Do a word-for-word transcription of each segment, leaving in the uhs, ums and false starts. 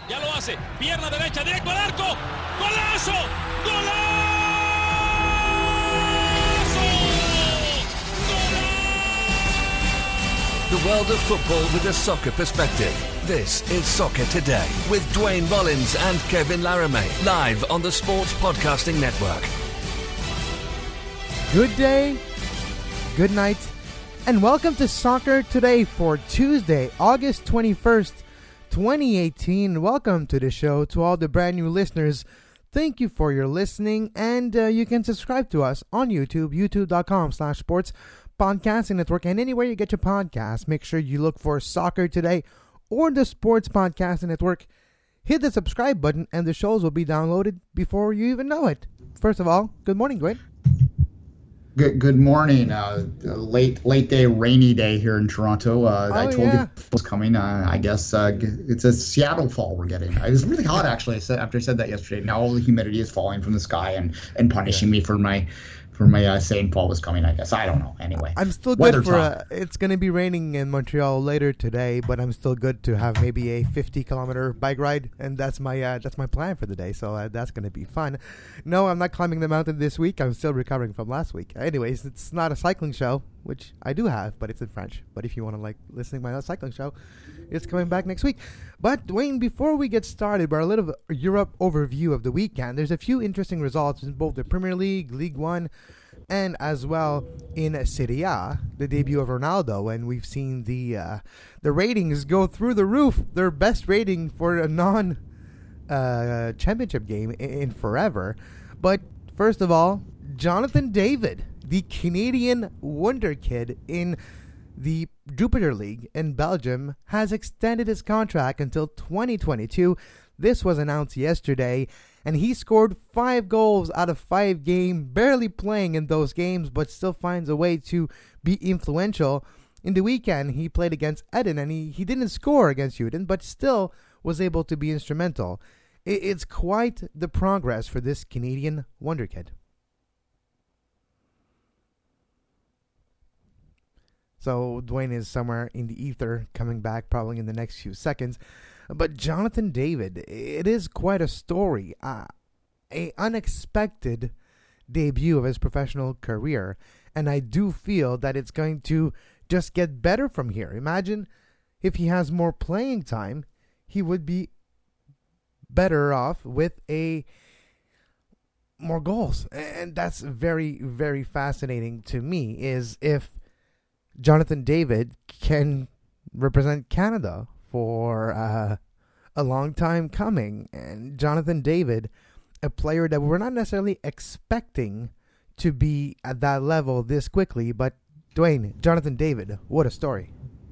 Ya lo hace. Pierna derecha, directo al arco. ¡Golazo! ¡Golazo! The world of football with a soccer perspective. This is Soccer Today with Dwayne Mullins and Kevin Laramie, live on the Sports Podcasting Network. Good day, good night, and welcome to Soccer Today for Tuesday, August twenty-first, twenty eighteen. Welcome to the show. To all the brand new listeners, thank you for your listening, and uh, you can subscribe to us on YouTube, youtube.com slash sports podcasting network, and anywhere you get your podcast. Make sure you look for Soccer Today or the Sports Podcasting Network. Hit the subscribe button, and the shows will be downloaded before you even know it. First of all, good morning, Dwayne. Good good morning. Uh, late late day, rainy day here in Toronto. Uh, oh, I told yeah. you it was coming. Uh, I guess uh, it's a Seattle fall we're getting. It was really hot actually. I said after I said that yesterday. Now all the humidity is falling from the sky and, and punishing yeah. me for my for my uh, saying fall was coming. I guess I don't know. Anyway, I'm still Weather good for. A, it's going to be raining in Montreal later today, but I'm still good to have maybe a fifty kilometer bike ride, and that's my uh, that's my plan for the day. So uh, that's going to be fun. No, I'm not climbing the mountain this week. I'm still recovering from last week. Anyways, it's not a cycling show, which I do have, but it's in French. But if you want to like listening to my cycling show, it's coming back next week. But Dwayne, before we get started, by a little Europe overview of the weekend, there's a few interesting results in both the Premier League, League One, and as well in Serie A, the debut of Ronaldo, and we've seen the uh, the ratings go through the roof. Their best rating for a non uh, championship game in, in forever. But first of all, Jonathan David, the Canadian wonder kid in the Jupiter League in Belgium, has extended his contract until twenty twenty-two. This was announced yesterday, and he scored five goals out of five games, barely playing in those games, but still finds a way to be influential. In the weekend, he played against Eden, and he, he didn't score against Uden, but still was able to be instrumental. It, it's quite the progress for this Canadian wonder kid. So Dwayne is somewhere in the ether, coming back probably in the next few seconds. But Jonathan David, it is quite a story. Uh, a unexpected debut of his professional career. And I do feel that it's going to just get better from here. Imagine if he has more playing time, he would be better off with a more goals. And that's very, very fascinating to me, is if Jonathan David can represent Canada for uh, a long time coming. And Jonathan David, a player that we're not necessarily expecting to be at that level this quickly, but Dwayne, Jonathan David, what a story.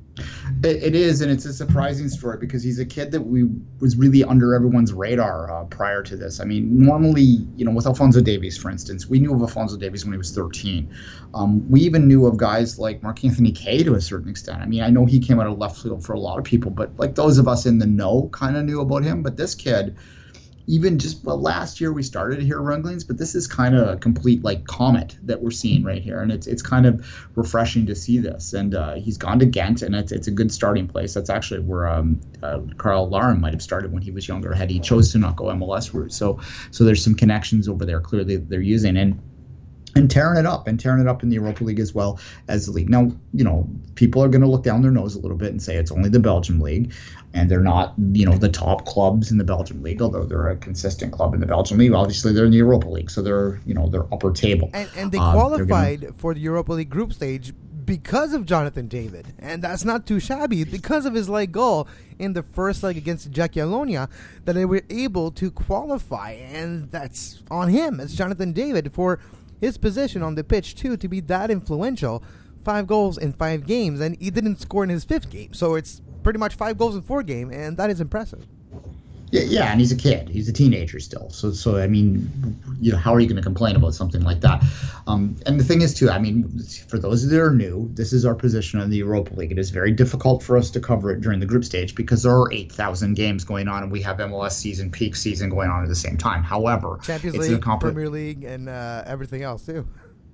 It, it is, and it's a surprising story because he's a kid that we was really under everyone's radar uh, prior to this. I mean, normally, you know, with Alphonso Davies, for instance, we knew of Alphonso Davies when he was thirteen. Um, we even knew of guys like Marc-Anthony Kaye to a certain extent. I mean, I know he came out of left field for a lot of people, but like those of us in the know kind of knew about him. But this kid, even just well, last year we started to hear rumblings, but this is kind of a complete like comet that we're seeing right here, and it's it's kind of refreshing to see this. And uh, he's gone to Ghent, and it's it's a good starting place. That's actually where um, uh, Carl Larin might have started when he was younger. Had he chose to not go M L S route, so so there's some connections over there clearly that they're using, and and tearing it up and tearing it up in the Europa League as well as the league. Now, you know, people are going to look down their nose a little bit and say it's only the Belgium league, and they're not, you know, the top clubs in the Belgium league, although they're a consistent club in the Belgium league. Obviously, they're in the Europa League, so they're, you know, they're upper table. And, and they um, qualified gonna... for the Europa League group stage because of Jonathan David, and that's not too shabby because of his late goal in the first leg against Jagiellonia that they were able to qualify, and that's on him. It's Jonathan David for his position on the pitch, too, to be that influential. Five goals in five games, and he didn't score in his fifth game. So it's pretty much five goals in four games, and that is impressive. Yeah, yeah, and he's a kid. He's a teenager still. So, so I mean, you know, how are you going to complain about something like that? Um, and the thing is, too, I mean, for those that are new, this is our position in the Europa League. It is very difficult for us to cover it during the group stage because there are eight thousand games going on, and we have M L S season, peak season going on at the same time. However, Champions it's League, a comp- Premier League, and uh, everything else, too.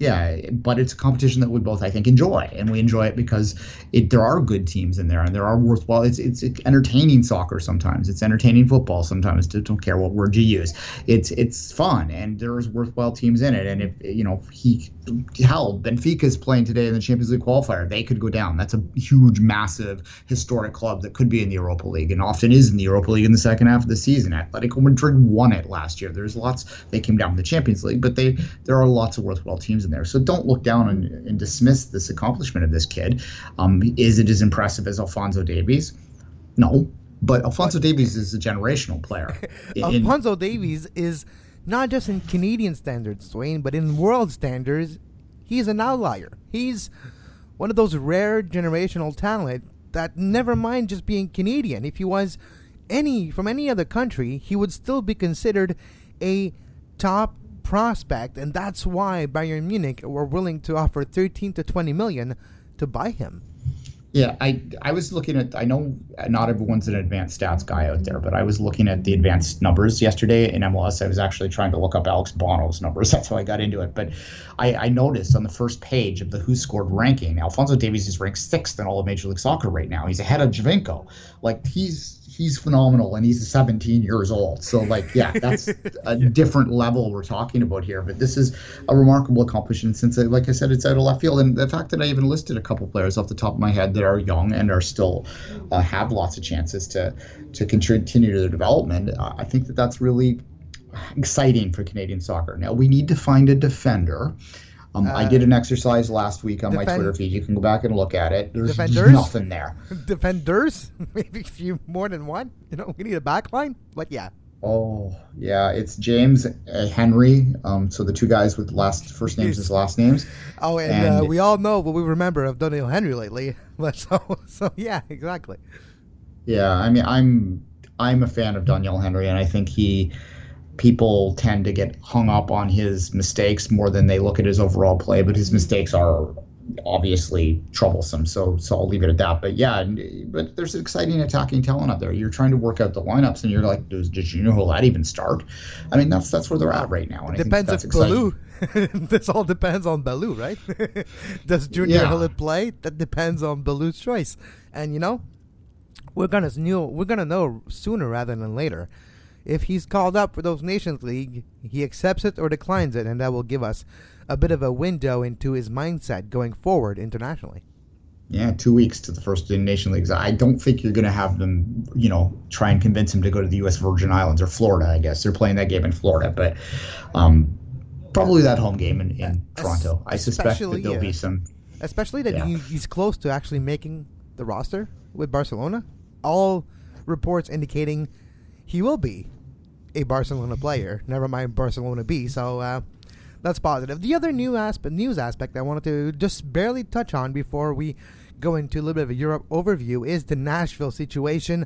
Yeah, but it's a competition that we both, I think, enjoy, and we enjoy it because it there are good teams in there, and there are worthwhile. It's it's entertaining soccer sometimes. It's entertaining football sometimes. Don't care what word you use. It's it's fun, and there's worthwhile teams in it. And if you know he hell, Benfica is playing today in the Champions League qualifier. They could go down. That's a huge, massive, historic club that could be in the Europa League, and often is in the Europa League in the second half of the season. Atletico Madrid won it last year. There's lots. They came down from the Champions League, but they there are lots of worthwhile teams in there. So don't look down and, and dismiss this accomplishment of this kid. Um, is it as impressive as Alphonso Davies? No, but Alphonso Davies is a generational player. In, Alphonso Davies is not just in Canadian standards, Dwayne, but in world standards, he's an outlier. He's one of those rare generational talent that, never mind just being Canadian, if he was any from any other country, he would still be considered a top prospect, and that's why Bayern Munich were willing to offer thirteen to twenty million to buy him. Yeah, I I was looking at, I know not everyone's an advanced stats guy out there, but I was looking at the advanced numbers yesterday in M L S. I was actually trying to look up Alex Bono's numbers. That's how I got into it. But I, I noticed on the first page of the Who Scored ranking, Alphonso Davies is ranked sixth in all of Major League Soccer right now. He's ahead of Giovinco. Like, he's he's phenomenal, and he's seventeen years old. So, like, yeah, that's a different level we're talking about here. But this is a remarkable accomplishment since, like I said, it's out of left field. And the fact that I even listed a couple players off the top of my head that are young and are still uh, have lots of chances to to continue their development, uh, I think that that's really exciting for Canadian soccer. Now, we need to find a defender. Um, uh, I did an exercise last week on defend- my Twitter feed. You can go back and look at it. There's defenders? nothing there. Defenders? Maybe a few more than one. You know, we need a back line. But yeah. Oh, yeah. It's James uh, Henry. Um, so the two guys with last first names as last names. Oh, and, and uh, we all know what we remember of Daniel Henry lately. So, so yeah, exactly. Yeah, I mean, I'm I'm a fan of Daniel Henry, and I think he. People tend to get hung up on his mistakes more than they look at his overall play, but his mistakes are obviously troublesome. So, so I'll leave it at that. But yeah, but there's an exciting attacking talent out there. You're trying to work out the lineups, and you're like, does did you know who that even start? I mean, that's that's where they're at right now. And it depends if Balou. This all depends on Balou, right? Does Junior yeah. Hullet play? That depends on Balou's choice. And you know, we're gonna know we're gonna know sooner rather than later. If he's called up for those Nations League, he accepts it or declines it, and that will give us a bit of a window into his mindset going forward internationally. Yeah, two weeks to the first Nation Leagues. I don't think you're going to have them, you know, try and convince him to go to the U S Virgin Islands or Florida, I guess. They're playing that game in Florida, but um, probably that home game in, in es- Toronto. I suspect that there'll uh, be some... Especially that yeah. he, he's close to actually making the roster with Barcelona. All reports indicating... he will be a Barcelona player, never mind Barcelona B, so uh, that's positive. The other new aspect, news aspect I wanted to just barely touch on before we go into a little bit of a Europe overview is the Nashville situation.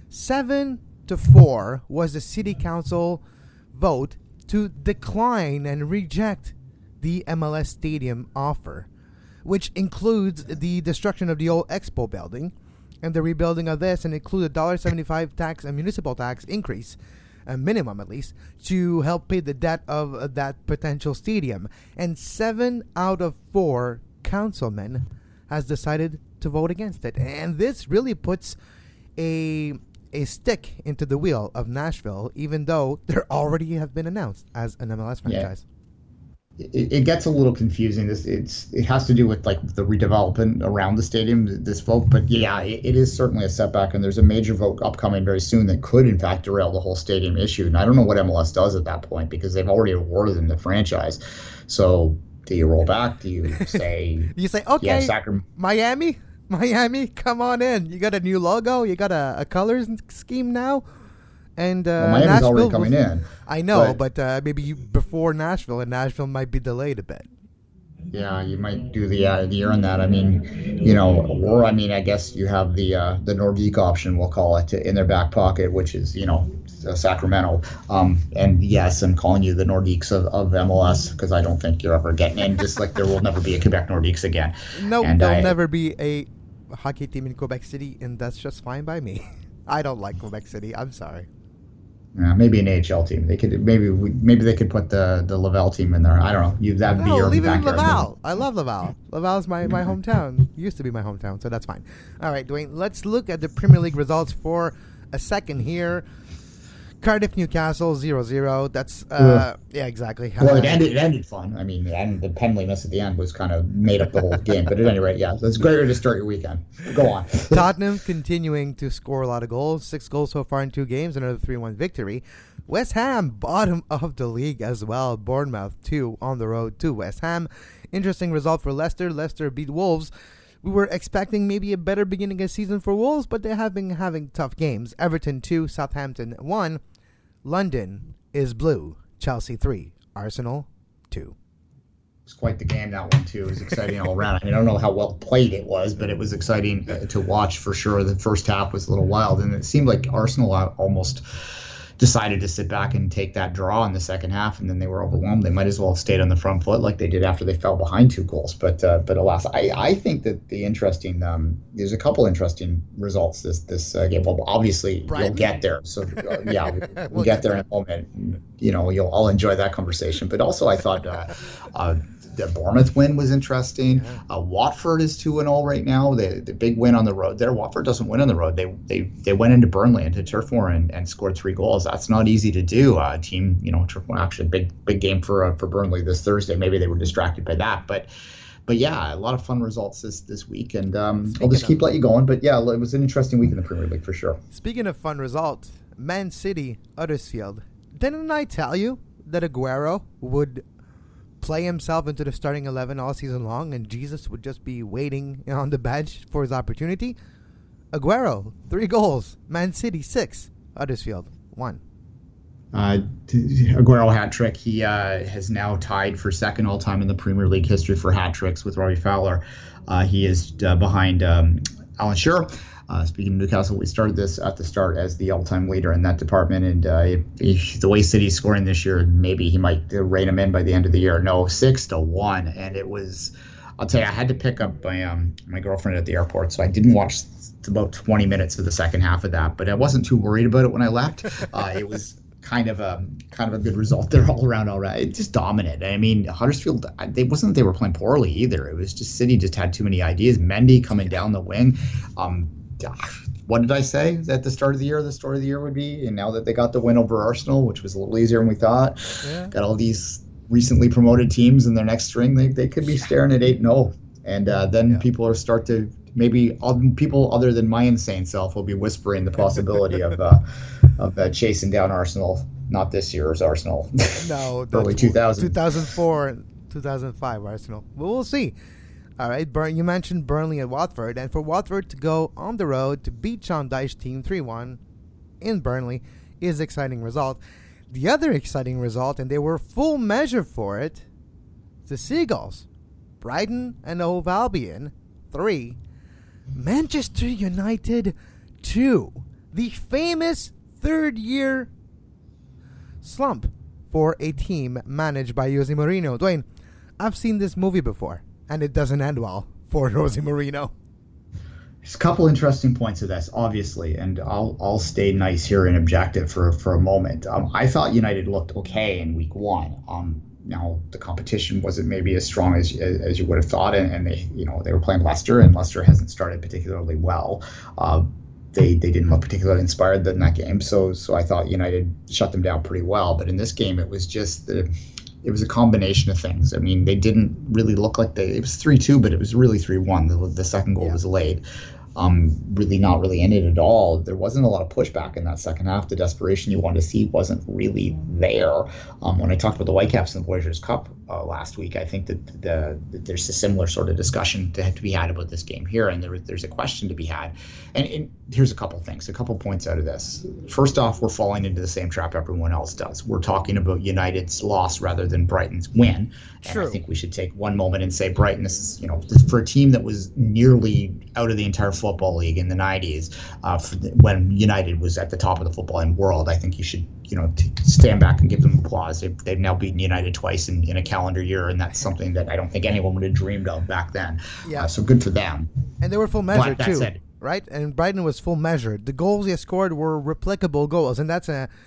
Seven to four was the city council vote to decline and reject the M L S Stadium offer, which includes the destruction of the old Expo building and the rebuilding of this, and include a one dollar seventy-five tax and municipal tax increase, a minimum at least, to help pay the debt of uh, that potential stadium. And seven out of four councilmen has decided to vote against it. And this really puts a a stick into the wheel of Nashville, even though they already have been announced as an M L S franchise. Yeah. It, it gets a little confusing. This it's it has to do with like the redevelopment around the stadium, this vote. But yeah, it, it is certainly a setback, and there's a major vote upcoming very soon that could in fact derail the whole stadium issue. And I don't know what M L S does at that point, because they've already awarded them the franchise. So do you roll back? Do you say you say okay, yeah, Sacram- Miami, Miami, come on in. You got a new logo. You got a, a colors scheme now. And uh, well, Miami's Nashville already coming was, in. I know, but, but uh, maybe you, before Nashville, and Nashville might be delayed a bit. Yeah, you might do the uh, the year on that. I mean, you know, or I mean, I guess you have the uh, the Nordique option, we'll call it, in their back pocket, which is, you know, uh, Sacramento. Um, and yes, I'm calling you the Nordiques of, of M L S, because I don't think you're ever getting in. Just like there will never be a Quebec Nordiques again. No, nope, there'll I, never be a hockey team in Quebec City, and that's just fine by me. I don't like Quebec City. I'm sorry. Yeah, maybe an A H L team. They could maybe we, maybe they could put the the Laval team in there. I don't know. You that'd no, be your leave it in backyard. Laval. I love Laval. Laval's my my hometown. Used to be my hometown, so that's fine. All right, Dwayne. Let's look at the Premier League results for a second here. Cardiff Newcastle zero zero. That's uh, yeah, exactly. Well, it Uh, ended. It ended fun. I mean, and the penalty miss at the end was kind of made up the whole game. But at any rate, yeah, that's a great way to start your weekend. Go on. Tottenham continuing to score a lot of goals. Six goals so far in two games. Another three one victory. West Ham, bottom of the league as well. Bournemouth, two on the road to West Ham. Interesting result for Leicester. Leicester beat Wolves. We were expecting maybe a better beginning of season for Wolves, but they have been having tough games. Everton two, Southampton one. London is blue. Chelsea three. Arsenal two. It was quite the game, that one, too. It was exciting all around. I mean, I don't know how well played it was, but it was exciting uh, to watch for sure. The first half was a little wild, and it seemed like Arsenal almost decided to sit back and take that draw in the second half, and then they were overwhelmed. They might as well have stayed on the front foot like they did after they fell behind two goals. But uh, but alas, I, I think that the interesting um, there's a couple interesting results this this uh, game. Well, obviously Brighton. you'll get there. So uh, yeah, we'll, we'll We'll get get there in a moment. You know, you'll I'll enjoy that conversation. But also, I thought. Uh, uh, The Bournemouth win was interesting. Yeah. Uh, Watford is two and all right now. The the big win on the road there. Watford doesn't win on the road. They they they went into Burnley, into Turf Moor, and, and scored three goals. That's not easy to do. Uh, team, you know, Turf Moor actually a big big game for uh, for Burnley this Thursday. Maybe they were distracted by that, but but yeah, a lot of fun results this this week. And um, I'll just keep of, letting you going. But yeah, it was an interesting week in the Premier League for sure. Speaking of fun results, Man City, Huddersfield. Didn't I tell you that Aguero would play himself into the starting eleven all season long, and Jesus would just be waiting on the bench for his opportunity? Aguero, three goals. Man City, six. Huddersfield, one. Uh, Aguero hat trick. He uh, has now tied for second all time in the Premier League history for hat tricks with Robbie Fowler. Uh, he is uh, behind um, Alan Shearer. Uh, speaking of Newcastle, we started this at the start as the all-time leader in that department, and uh, if, if the way City's scoring this year, maybe he might rein him in by the end of the year. No, six to one, and it was. I'll tell you, I had to pick up my um, my girlfriend at the airport, so I didn't watch about twenty minutes of the second half of that, but I wasn't too worried about it when I left. Uh, it was kind of a kind of a good result there all around. All right, it just dominant. I mean, Huddersfield, they wasn't that they were playing poorly either. It was just City just had too many ideas. Mendy coming down the wing. Um, What did I say at the start of the year? The story of the year would be, and now that they got the win over Arsenal, which was a little easier than we thought, yeah. Got all these recently promoted teams in their next string. They they could be staring at eight and zero, and uh, then yeah. people are start to maybe people other than my insane self will be whispering the possibility of uh, of uh, chasing down Arsenal. Not this year's Arsenal. No, early two thousand, two thousand four, two thousand five Arsenal. Well, we'll see. All right, Burn, you mentioned Burnley and Watford, and for Watford to go on the road to beat Sean Dyche team three one in Burnley is an exciting result. The other exciting result, and they were full measure for it, the Seagulls. Brighton and Hove Albion, three. Manchester United, two. The famous third-year slump for a team managed by Jose Mourinho. Dwayne, I've seen this movie before. And it doesn't end well for Jose Mourinho. There's a couple interesting points of this, obviously, and I'll I'll stay nice here and objective for, for a moment. Um, I thought United looked okay in week one. Um, now the competition wasn't maybe as strong as as you would have thought, and, and they you know they were playing Leicester, and Leicester hasn't started particularly well. Uh, they they didn't look particularly inspired in that game, so so I thought United shut them down pretty well. But in this game, it was just the It was a combination of things. I mean, they didn't really look like they. It was three two, but it was really three one. The, the second goal yeah. was late. Um, really not really in it at all. There wasn't a lot of pushback in that second half. The desperation you wanted to see wasn't really there. Um, when I talked about the Whitecaps in the Voyageurs Cup uh, last week, I think that the, the there's a similar sort of discussion to have to be had about this game here, and there, there's a question to be had. And, and here's a couple things, a couple points out of this. First off, we're falling into the same trap everyone else does. We're talking about United's loss rather than Brighton's win. And True. I think we should take one moment and say Brighton, this is, you know, this, for a team that was nearly out of the entire football league in the nineties, uh, for the, when United was at the top of the footballing world, I think you should, you know, t- stand back and give them applause. They've, they've now beaten United twice in, in a calendar year, and that's something that I don't think anyone would have dreamed of back then. Yeah. Uh, so good for them. And they were full measure, too. Said, right? And Brighton was full measure. The goals they scored were replicable goals, and that's a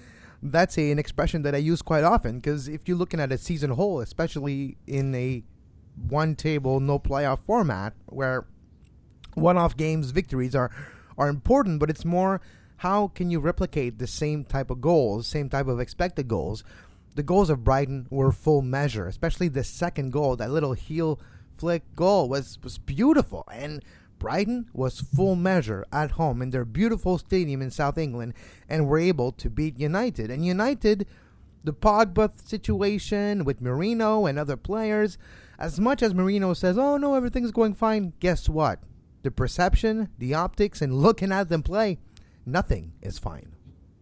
that's a, an expression that I use quite often, because if you're looking at a season whole, especially in a one table, no playoff format, where one-off games, victories are, are important, but it's more how can you replicate the same type of goals, same type of expected goals. The goals of Brighton were full measure, especially the second goal, that little heel flick goal was, was beautiful. And Brighton was full measure at home in their beautiful stadium in South England and were able to beat United. And United, the Pogba situation with Mourinho and other players, as much as Mourinho says, oh no, everything's going fine, guess what? The perception, the optics, and looking at them play, nothing is fine.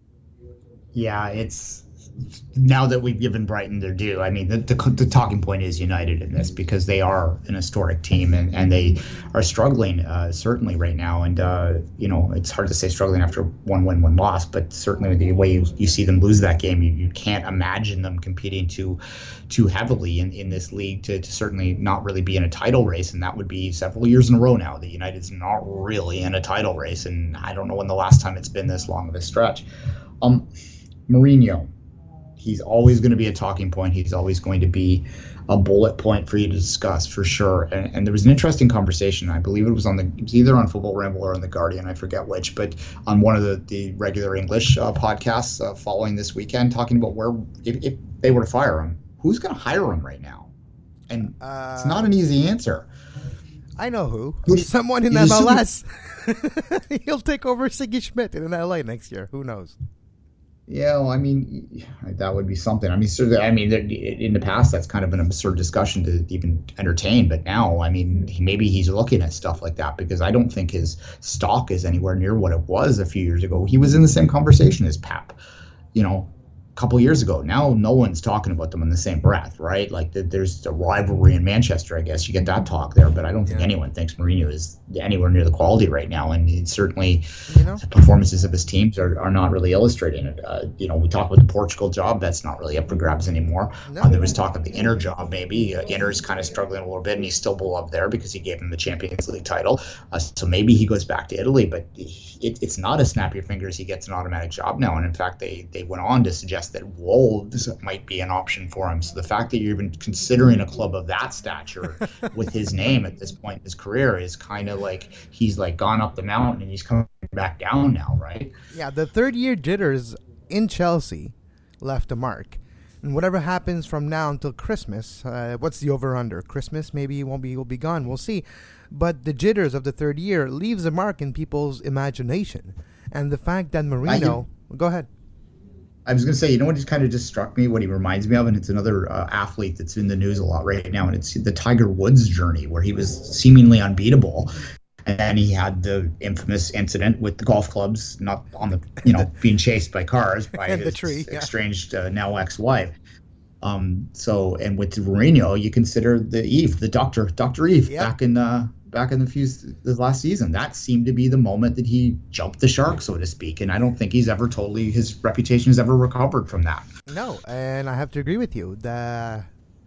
Yeah, it's... Now that we've given Brighton their due, I mean, the, the, the talking point is United in this, because they are an historic team and, and they are struggling uh, certainly right now. And, uh, you know, it's hard to say struggling after one win, one loss, but certainly the way you, you see them lose that game, you, you can't imagine them competing too too heavily in, in this league to, to certainly not really be in a title race. And that would be several years in a row now that United's not really in a title race. And I don't know when the last time it's been this long of a stretch. Um, Mourinho. He's always going to be a talking point. He's always going to be a bullet point for you to discuss, for sure. And, and there was an interesting conversation. I believe it was on the it was either on Football Ramble or on The Guardian. I forget which, but on one of the, the regular English uh, podcasts uh, following this weekend, talking about where if, if they were to fire him, who's going to hire him right now? And uh, it's not an easy answer. I know who. Who's, Someone in M L S. He'll take over Siggy Schmidt in L A next year. Who knows? Yeah, well, I mean, that would be something. I mean, so I mean, in the past, that's kind of an absurd discussion to even entertain. But now, I mean, maybe he's looking at stuff like that, because I don't think his stock is anywhere near what it was a few years ago. He was in the same conversation as Pep, you know, a couple of years ago. Now, no one's talking about them in the same breath, right? Like, the, there's a rivalry in Manchester, I guess. You get that talk there, but I don't think yeah. anyone thinks Mourinho is anywhere near the quality right now. And it certainly, you know, the performances of his teams are, are not really illustrating it. Uh, you know, we talk about the Portugal job. That's not really up for grabs anymore. No. Uh, there was talk of the Inter job, maybe. Uh, Inter's kind of struggling a little bit, and he's still beloved there because he gave him the Champions League title. Uh, so maybe he goes back to Italy, but it, it's not a snap your fingers, he gets an automatic job now. And in fact, they, they went on to suggest that Wolves might be an option for him. So the fact that you're even considering a club of that stature with his name at this point in his career is kind of like he's like gone up the mountain and he's coming back down now, right? Yeah, the third year jitters in Chelsea left a mark. And whatever happens from now until Christmas, uh, what's the over-under? Christmas, maybe he won't be, he'll be gone. We'll see. But the jitters of the third year leaves a mark in people's imagination. And the fact that Mourinho... Go ahead. I was going to say, you know what just kind of just struck me, what he reminds me of, and it's another uh, athlete that's in the news a lot right now, and it's the Tiger Woods journey, where he was seemingly unbeatable, and then he had the infamous incident with the golf clubs, not on the, you know, being chased by cars by his the tree, yeah. estranged uh, now ex-wife. Um, so, and with Mourinho, you consider the Eve, the Doctor, Doctor Eve, yep. back in uh, back in the few the last season. That seemed to be the moment that he jumped the shark, so to speak. And I don't think he's ever totally, his reputation has ever recovered from that. No, and I have to agree with you. The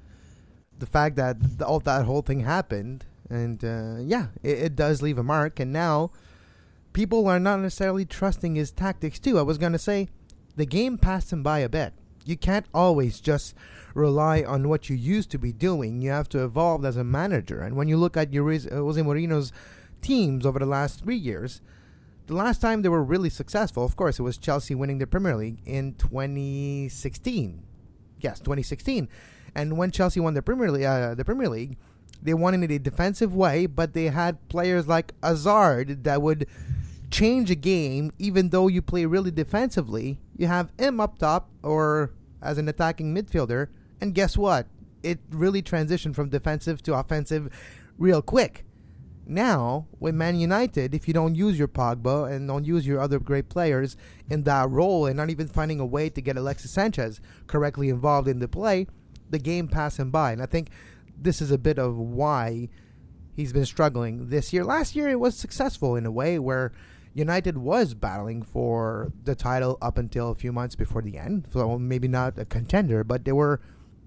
the fact that the, all that whole thing happened, and uh, yeah, it, it does leave a mark. And now people are not necessarily trusting his tactics too. I was going to say the game passed him by a bit. You can't always just rely on what you used to be doing. You have to evolve as a manager. And when you look at Jose Mourinho's teams over the last three years, the last time they were really successful, of course, it was Chelsea winning the Premier League in twenty sixteen. Yes, twenty sixteen. And when Chelsea won the Premier League, uh, the Premier League, they won in a defensive way, but they had players like Hazard that would change a game. Even though you play really defensively, you have him up top or as an attacking midfielder, and guess what? It really transitioned from defensive to offensive real quick. Now, with Man United, if you don't use your Pogba and don't use your other great players in that role and not even finding a way to get Alexis Sanchez correctly involved in the play, the game passed him by. And I think this is a bit of why he's been struggling this year. Last year, it was successful in a way where United was battling for the title up until a few months before the end. So maybe not a contender, but they were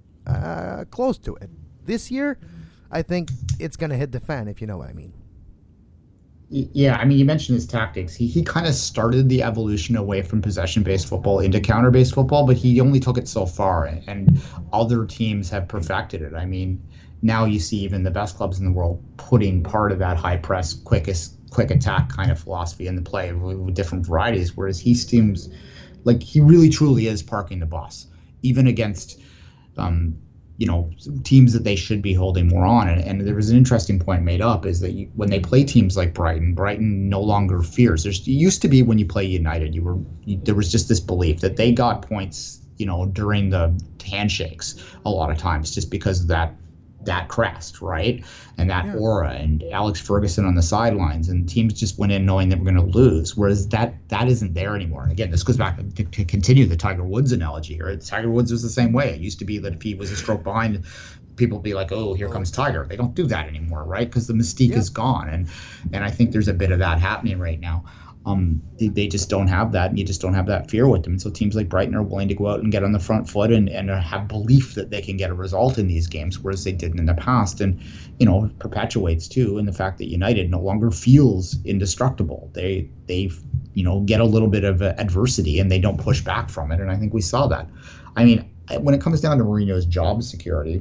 uh, close to it. This year, I think it's going to hit the fan, if you know what I mean. Yeah, I mean, you mentioned his tactics. He he kind of started the evolution away from possession-based football into counter-based football, but he only took it so far, and other teams have perfected it. I mean, now you see even the best clubs in the world putting part of that high press, quickest, quick attack kind of philosophy in the play with, with different varieties, whereas he seems like he really truly is parking the bus, even against um, you know, teams that they should be holding more on. And, and there was an interesting point made up is that you, when they play teams like Brighton, Brighton no longer fears. There's, it used to be when you play United, you were you, there was just this belief that they got points, you know, during the handshakes a lot of times just because of that that crest, right? And that yeah. aura, and Alex Ferguson on the sidelines, and teams just went in knowing they were going to lose, whereas that that isn't there anymore. And again, this goes back to, to continue the Tiger Woods analogy here. Tiger Woods was the same way. It used to be that if he was a stroke behind, people would be like, oh, here comes Tiger. They don't do that anymore, right? Because the mystique yeah. is gone. And and I think there's a bit of that happening right now. Um, they, they just don't have that, and you just don't have that fear with them. And so teams like Brighton are willing to go out and get on the front foot and, and have belief that they can get a result in these games, whereas they didn't in the past. And, you know, perpetuates, too, in the fact that United no longer feels indestructible. They, they you know, get a little bit of adversity, and they don't push back from it. And I think we saw that. I mean, when it comes down to Mourinho's job security,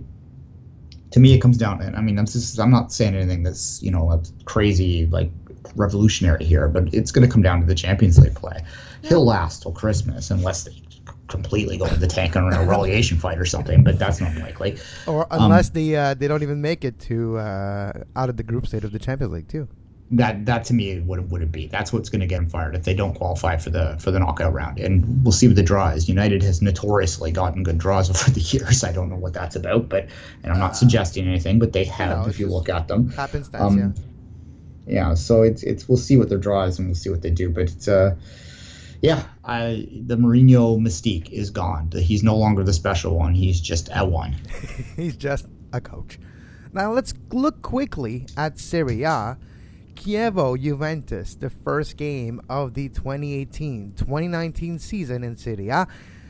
to me, it comes down, and I mean, I'm just, I'm not saying anything that's, you know, crazy, like, revolutionary here, but it's going to come down to the Champions League play. Yeah. He'll last till Christmas unless they completely go in the tank on a relegation fight or something, but that's not likely. Or unless um, they uh, they don't even make it to uh, out of the group stage of the Champions League too. That that to me would would it be. That's what's going to get him fired if they don't qualify for the for the knockout round. And we'll see what the draw is. United has notoriously gotten good draws over the years. I don't know what that's about, but and I'm not uh, suggesting anything, but they have, you know, if you look at them. Happenstance, um, yeah. Yeah, so it's it's we'll see what their draw is and we'll see what they do. But it's uh, yeah, I, the Mourinho mystique is gone. He's no longer the special one. He's just a one. He's just a coach. Now let's look quickly at Serie A. Chievo Juventus, the first game of the twenty eighteen twenty nineteen season in Serie A.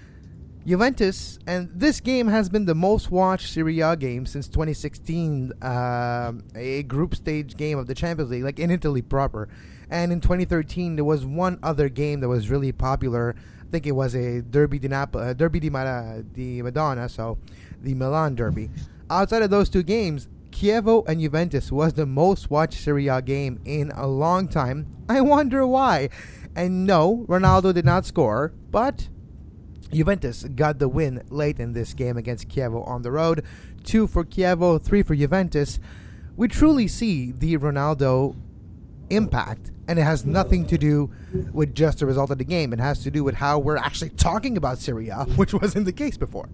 Juventus, and this game has been the most watched Serie A game since twenty sixteen, uh, a group stage game of the Champions League, like in Italy proper. And in twenty thirteen, there was one other game that was really popular. I think it was a Derby di Nap- uh, Derby di, Mar- di Madonna, so the Milan Derby. Outside of those two games, Chievo and Juventus was the most watched Serie A game in a long time. I wonder why. And no, Ronaldo did not score, but Juventus got the win late in this game against Chievo on the road. Two for Chievo, three for Juventus. We truly see the Ronaldo impact, and it has nothing to do with just the result of the game. It has to do with how we're actually talking about Serie A, which wasn't the case before.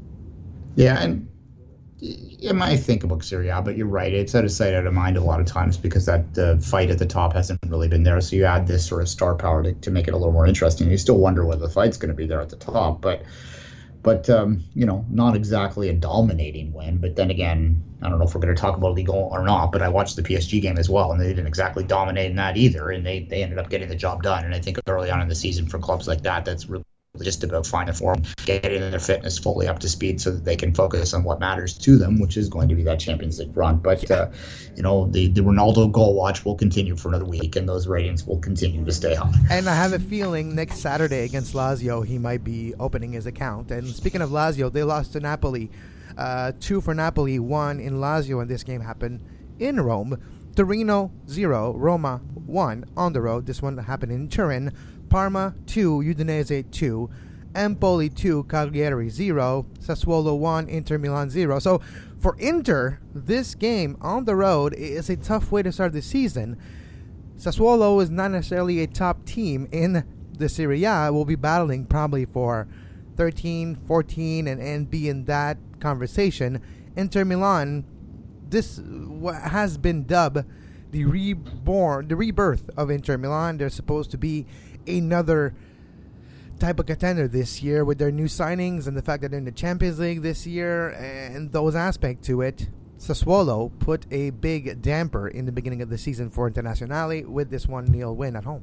Yeah, and you might think about Serie A, but you're right. It's out of sight, out of mind a lot of times because that the uh, fight at the top hasn't really been there. So you add this sort of star power to, to make it a little more interesting. You still wonder whether the fight's going to be there at the top, but but um, you know, not exactly a dominating win. But then again, I don't know if we're going to talk about legal or not. But I watched the P S G game as well, and they didn't exactly dominate in that either. And they they ended up getting the job done. And I think early on in the season for clubs like that, that's really just about finding form, getting their fitness fully up to speed so that they can focus on what matters to them, which is going to be that Champions League run. But, uh, you know, the, the Ronaldo goal watch will continue for another week, and those ratings will continue to stay high. And I have a feeling next Saturday against Lazio, he might be opening his account. And speaking of Lazio, they lost to Napoli. Uh, two for Napoli, one in Lazio, and this game happened in Rome. Torino, zero. Roma, one on the road. This one happened in Turin. Parma, two. Udinese, two. Empoli, two. Cagliari, zero. Sassuolo, one. Inter Milan, zero. So, for Inter, this game on the road is a tough way to start the season. Sassuolo is not necessarily a top team in the Serie A. We'll be battling probably for thirteen, fourteen, and, and be in that conversation. Inter Milan, this has been dubbed the reborn, the rebirth of Inter Milan. They're supposed to be another type of contender this year with their new signings and the fact that they're in the Champions League this year and those aspects to it. Sassuolo put a big damper in the beginning of the season for Internazionale with this one nil win at home.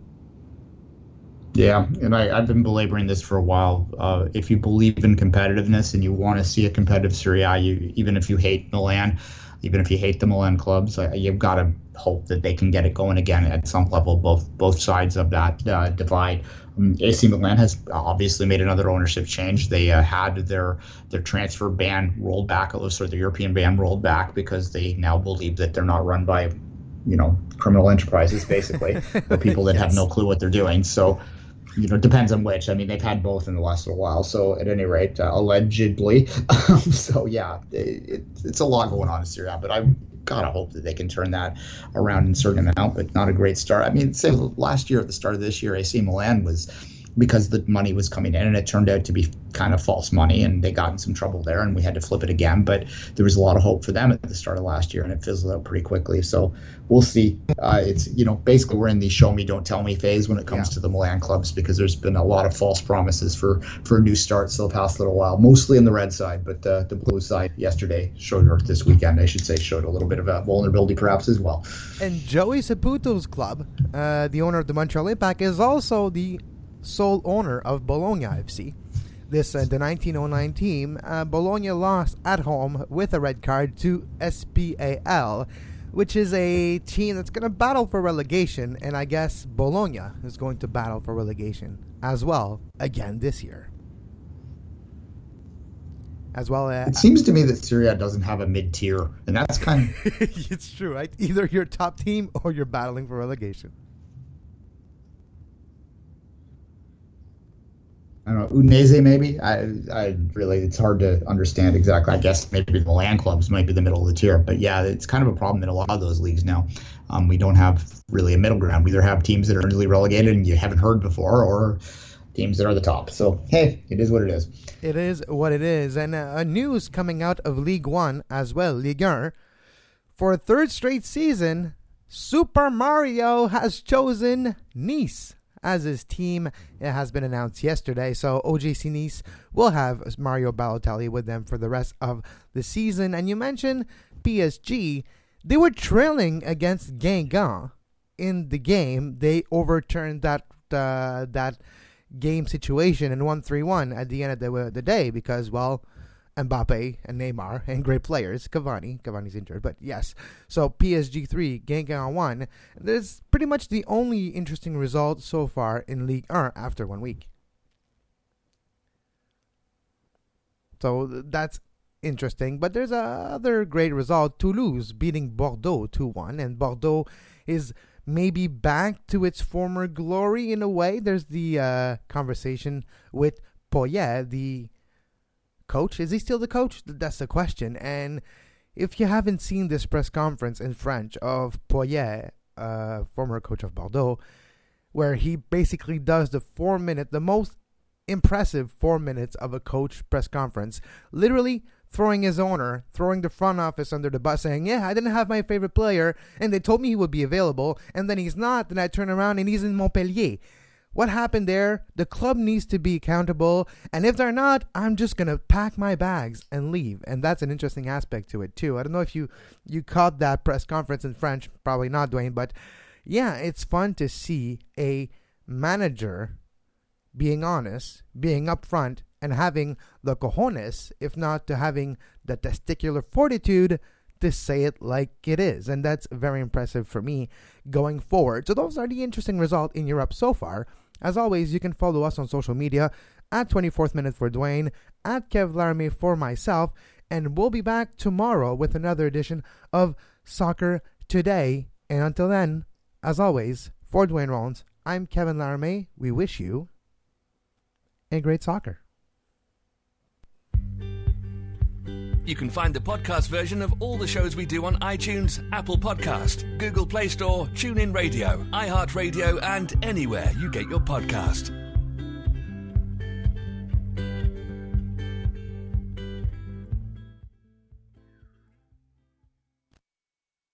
Yeah, and I, I've been belaboring this for a while. Uh, if you believe in competitiveness and you want to see a competitive Serie A, you, even if you hate Milan, even if you hate the Milan clubs, uh, you've got to hope that they can get it going again at some level, both both sides of that uh, divide. Um, A C Milan has obviously made another ownership change. They uh, had their their transfer ban rolled back, or the European ban rolled back, because they now believe that they're not run by, you know, criminal enterprises, basically, or people that yes. have no clue what they're doing. So, you know, depends on which. I mean, they've had both in the last little while. So, at any rate, uh, allegedly. so, yeah, it, it, it's a lot going on in Serie A, but I gotta hope that they can turn that around in a certain amount, but not a great start. I mean, say last year, at the start of this year, A C Milan was, because the money was coming in, and it turned out to be kind of false money, and they got in some trouble there, and we had to flip it again. But there was a lot of hope for them at the start of last year, and it fizzled out pretty quickly. So we'll see. Uh, it's, you know, basically we're in the show me, don't tell me phase when it comes yeah. to the Milan clubs, because there's been a lot of false promises for, for new starts the past little while, mostly on the red side, but uh, the blue side yesterday showed, or this weekend, I should say, showed a little bit of a vulnerability perhaps as well. And Joey Saputo's club, uh, the owner of the Montreal Impact, is also the sole owner of Bologna F C. This uh, the nineteen oh nine team. Uh, Bologna lost at home with a red card to S P A L, which is a team that's going to battle for relegation, and I guess Bologna is going to battle for relegation as well again this year. As well as, it seems to me that Serie A doesn't have a mid-tier, and that's kind of... It's true, right? Either you're top team or you're battling for relegation. I don't know, Udinese maybe? I I really, it's hard to understand exactly. I guess maybe the Milan clubs might be the middle of the tier. But yeah, it's kind of a problem in a lot of those leagues now. Um, we don't have really a middle ground. We either have teams that are really relegated and you haven't heard before, or teams that are the top. So, hey, it is what it is. It is what it is. And uh, a news coming out of Ligue one as well, Ligue one. For a third straight season, Super Mario has chosen Nice as his team. It has been announced yesterday, so O G C Nice will have Mario Balotelli with them for the rest of the season. And you mentioned P S G. They were trailing against Guingamp in the game. They overturned that uh, that game situation and won three one at the end of the, the day because, well, Mbappe and Neymar and great players. Cavani. Cavani's injured, but yes. So P S G three, Guingamp one. That's pretty much the only interesting result so far in Ligue one after one week. So that's interesting. But there's another great result. Toulouse beating Bordeaux two one. And Bordeaux is maybe back to its former glory in a way. There's the uh, conversation with Poyet, the coach. Is he still the coach? That's the question. And if you haven't seen this press conference in French of Poyet, uh, former coach of Bordeaux, where he basically does the four minute, the most impressive four minutes of a coach press conference, literally throwing his owner, throwing the front office under the bus, saying, yeah, I didn't have my favorite player, and they told me he would be available, and then he's not, then I turn around and he's in Montpellier. What happened there? The club needs to be accountable, and if they're not, I'm just going to pack my bags and leave. And that's an interesting aspect to it, too. I don't know if you, you caught that press conference in French. Probably not, Dwayne, but yeah, it's fun to see a manager being honest, being upfront, and having the cojones, if not to having the testicular fortitude to say it like it is. And that's very impressive for me going forward. So those are the interesting results in Europe so far. As always, you can follow us on social media at twenty-fourth Minute for Dwayne, at Kev Laramie for myself, and we'll be back tomorrow with another edition of Soccer Today. And until then, as always, for Dwayne Rollins, I'm Kevin Laramie. We wish you a great soccer. You can find the podcast version of all the shows we do on iTunes, Apple Podcast, Google Play Store, TuneIn Radio, iHeartRadio, and anywhere you get your podcast.